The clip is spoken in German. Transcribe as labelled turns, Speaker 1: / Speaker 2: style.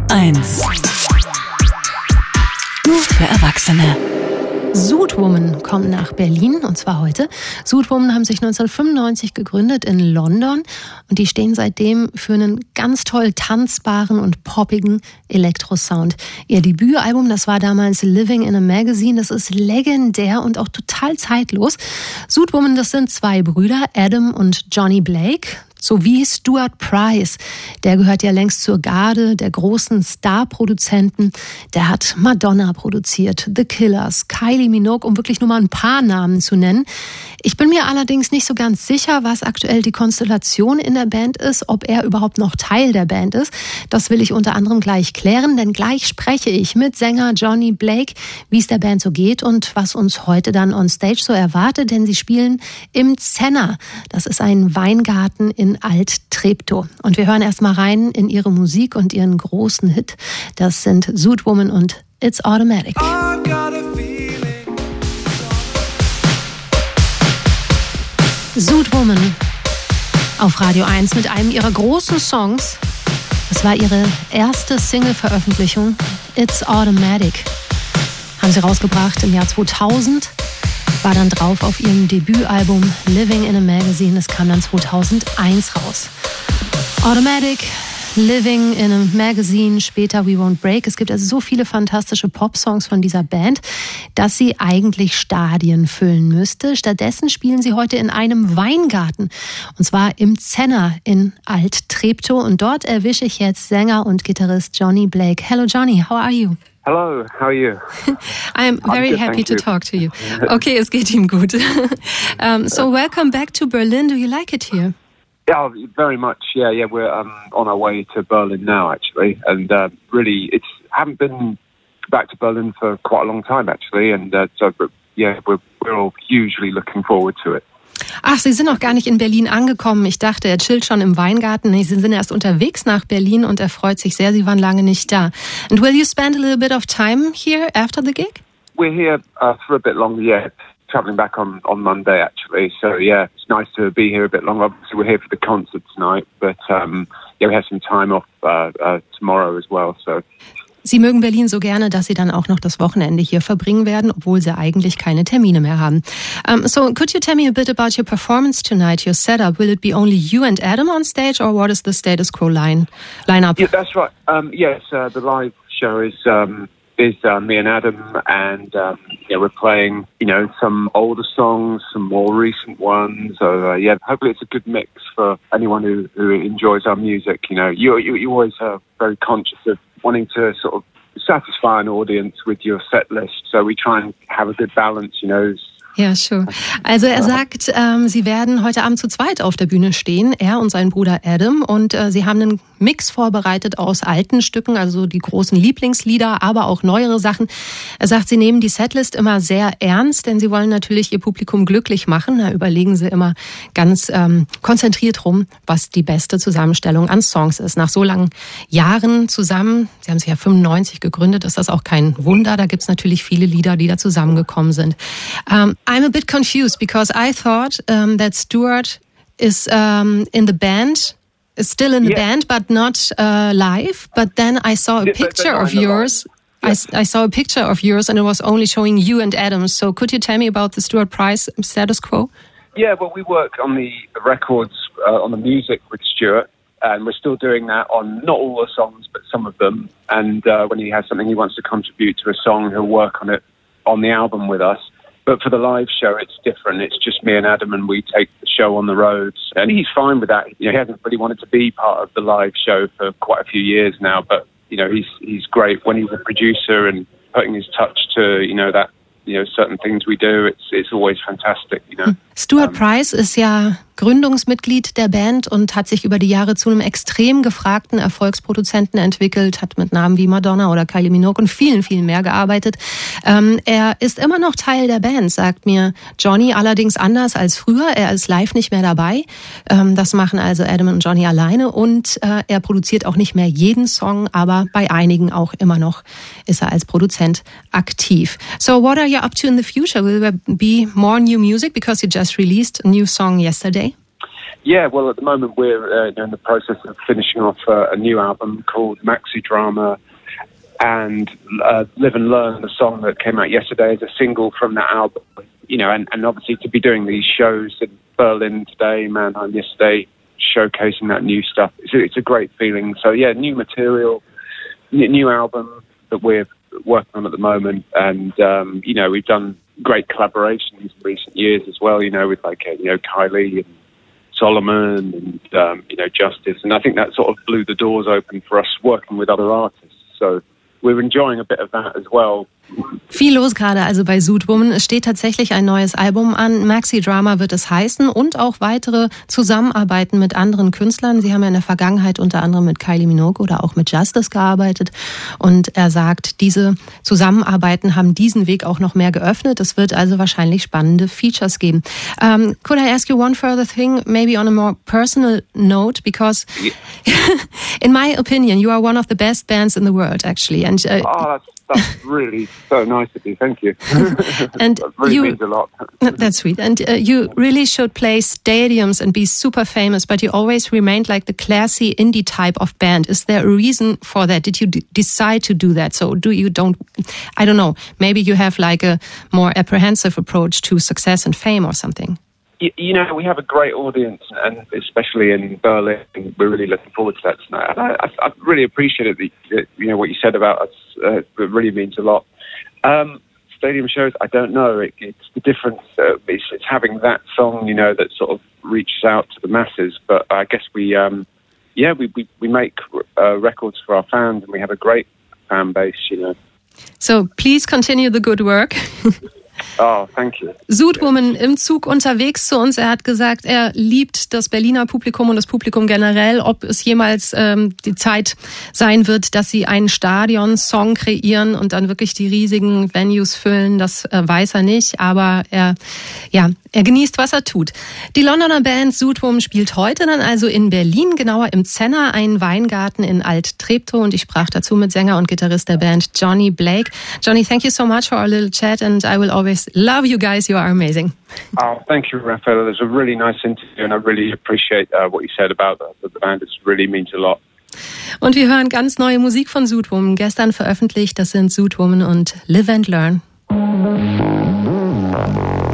Speaker 1: 1. Nur für Erwachsene.
Speaker 2: Suitwoman kommen nach Berlin, und zwar heute. Suitwoman haben sich 1995 gegründet in London und die stehen seitdem für einen ganz toll tanzbaren und poppigen Elektrosound. Ihr Debütalbum, das war damals Living in a Magazine, das ist legendär und auch total zeitlos. Suitwoman, das sind zwei Brüder, Adam und Johnny Blake, sowie Stuart Price. Der gehört ja längst zur Garde der großen Star-Produzenten. Der hat Madonna produziert, The Killers, Kylie Minogue, um wirklich nur mal ein paar Namen zu nennen. Ich bin mir allerdings nicht so ganz sicher, was aktuell die Konstellation in der Band ist, ob er überhaupt noch Teil der Band ist. Das will ich unter anderem gleich klären, denn gleich spreche ich mit Sänger Johnny Blake, wie es der Band so geht und was uns heute dann on Stage so erwartet, denn sie spielen im Zenner. Das ist ein Weingarten in Alt-Treptow. Und wir hören erst mal rein in ihre Musik und ihren großen Hit. Das sind Suitwoman und It's Automatic. Suitwoman auf Radio 1 mit einem ihrer großen Songs. Das war ihre erste Single-Veröffentlichung, It's Automatic. Haben sie rausgebracht im Jahr 2000. War dann drauf auf ihrem Debütalbum Living in a Magazine. Das kam dann 2001 raus. Automatic, Living in a Magazine, später We Won't Break. Es gibt also so viele fantastische Pop-Songs von dieser Band, dass sie eigentlich Stadien füllen müsste. Stattdessen spielen sie heute in einem Weingarten. Und zwar im Zenner in Alt-Treptow. Und dort erwische ich jetzt Sänger und Gitarrist Johnny Blake. Hello Johnny, how are you?
Speaker 3: Hello, how are you?
Speaker 2: I'm very happy to talk to you. Okay, es geht ihm gut. So welcome back to Berlin. Do you like it here?
Speaker 3: Yeah, very much. Yeah. We're on our way to Berlin now, actually, and really, haven't been back to Berlin for quite a long time, actually, and we're all hugely looking forward to it.
Speaker 2: Ach, Sie sind noch gar nicht in Berlin angekommen. Ich dachte, er chillt schon im Weingarten. Nee, Sie sind erst unterwegs nach Berlin und er freut sich sehr. Sie waren lange nicht da. And will you spend a little bit of time here after the gig?
Speaker 3: We're here for a bit longer, yeah. Traveling back on Monday, actually. So, yeah, it's nice to be here a bit longer. Obviously, we're here for the concert tonight, but we have some time off tomorrow as well, so...
Speaker 2: Sie mögen Berlin so gerne, dass Sie dann auch noch das Wochenende hier verbringen werden, obwohl Sie eigentlich keine Termine mehr haben. So, could you tell me a bit about your performance tonight, your setup? Will it be only you and Adam on stage, or what is the status quo lineup?
Speaker 3: Yeah, that's right. Yes, the live show is me and Adam, and we're playing, some older songs, some more recent ones. So hopefully it's a good mix for anyone who enjoys our music. You always are very conscious of wanting to sort of satisfy an audience with your set list. So we try and have a good balance,
Speaker 2: Ja, sure. Also er sagt, sie werden heute Abend zu zweit auf der Bühne stehen, er und sein Bruder Adam. Und sie haben einen Mix vorbereitet aus alten Stücken, also die großen Lieblingslieder, aber auch neuere Sachen. Er sagt, sie nehmen die Setlist immer sehr ernst, denn sie wollen natürlich ihr Publikum glücklich machen. Da überlegen sie immer ganz konzentriert rum, was die beste Zusammenstellung an Songs ist. Nach so langen Jahren zusammen, sie haben sich ja 95 gegründet, ist das auch kein Wunder. Da gibt's natürlich viele Lieder, die da zusammengekommen sind. I'm a bit confused because I thought that Stuart is in the band, is still in the band, but not live. But then I saw a picture of yours. Yes. I saw a picture of yours and it was only showing you and Adam. So could you tell me about the Stuart Price status quo?
Speaker 3: Yeah, well, we work on the records, on the music with Stuart. And we're still doing that on not all the songs, but some of them. And when he has something he wants to contribute to a song, he'll work on it on the album with us. But for the live show, it's different. It's just me and Adam, and we take the show on the road. And he's fine with that. He hasn't really wanted to be part of the live show for quite a few years now. But he's great when he's a producer and putting his touch to that certain things we do. It's always fantastic.
Speaker 2: Stuart Price ist ja Gründungsmitglied der Band und hat sich über die Jahre zu einem extrem gefragten Erfolgsproduzenten entwickelt, hat mit Namen wie Madonna oder Kylie Minogue und vielen, vielen mehr gearbeitet. Er ist immer noch Teil der Band, sagt mir Johnny, allerdings anders als früher. Er ist live nicht mehr dabei. Das machen also Adam und Johnny alleine und er produziert auch nicht mehr jeden Song, aber bei einigen auch immer noch ist er als Produzent aktiv. So what are you up to in the future? Will there be more new music because you just released a new song yesterday?
Speaker 3: Yeah, well, at the moment we're in the process of finishing off a new album called Maxi Drama, and Live and Learn, the song that came out yesterday, is a single from that album. And obviously to be doing these shows in Berlin today, Mannheim yesterday, showcasing that new stuff, it's a great feeling. So yeah, new material, new album that we're working on at the moment, and we've done great collaborations in recent years as well. With Kylie and Solomon and Justice, and I think that sort of blew the doors open for us working with other artists. So we're enjoying a bit of that as well.
Speaker 2: Viel los gerade also bei Zootwoman. Es steht tatsächlich ein neues Album an. Maxi Drama wird es heißen und auch weitere Zusammenarbeiten mit anderen Künstlern. Sie haben ja in der Vergangenheit unter anderem mit Kylie Minogue oder auch mit Justice gearbeitet. Und er sagt, diese Zusammenarbeiten haben diesen Weg auch noch mehr geöffnet. Es wird also wahrscheinlich spannende Features geben. Could I ask you one further thing, maybe on a more personal note? Because in my opinion, you are one of the best bands in the world, actually. And
Speaker 3: that's really so nice of you. Thank you.
Speaker 2: And
Speaker 3: that really means a lot.
Speaker 2: That's sweet. And you really should play stadiums and be super famous, but you always remained like the classy indie type of band. Is there a reason for that? Did you decide to do that? So I don't know, maybe you have like a more apprehensive approach to success and fame or something.
Speaker 3: We have a great audience, and especially in Berlin, we're really looking forward to that tonight. And I really appreciate it, what you said about us. It really means a lot. Stadium shows, I don't know. It's the difference. It's having that song, that sort of reaches out to the masses. But I guess we make records for our fans, and we have a great fan base,
Speaker 2: So please continue the good work.
Speaker 3: Oh, thank you.
Speaker 2: Zootwoman im Zug unterwegs zu uns. Er hat gesagt, er liebt das Berliner Publikum und das Publikum generell. Ob es jemals die Zeit sein wird, dass sie einen Stadion-Song kreieren und dann wirklich die riesigen Venues füllen, das weiß er nicht. Aber er genießt, was er tut. Die Londoner Band Zootwoman spielt heute dann also in Berlin, genauer im Zenner, einen Weingarten in Alt-Treptow. Und ich sprach dazu mit Sänger und Gitarrist der Band Johnny Blake. Johnny, thank you so much for our little chat, and I will always love you guys. You are amazing.
Speaker 3: Oh, thank you, Raphael. It was a really nice interview, and I really appreciate what you said about the band. It really means a lot.
Speaker 2: Und wir hören ganz neue Musik von Zootwoman, gestern veröffentlicht. Das sind Zootwoman und Live and Learn.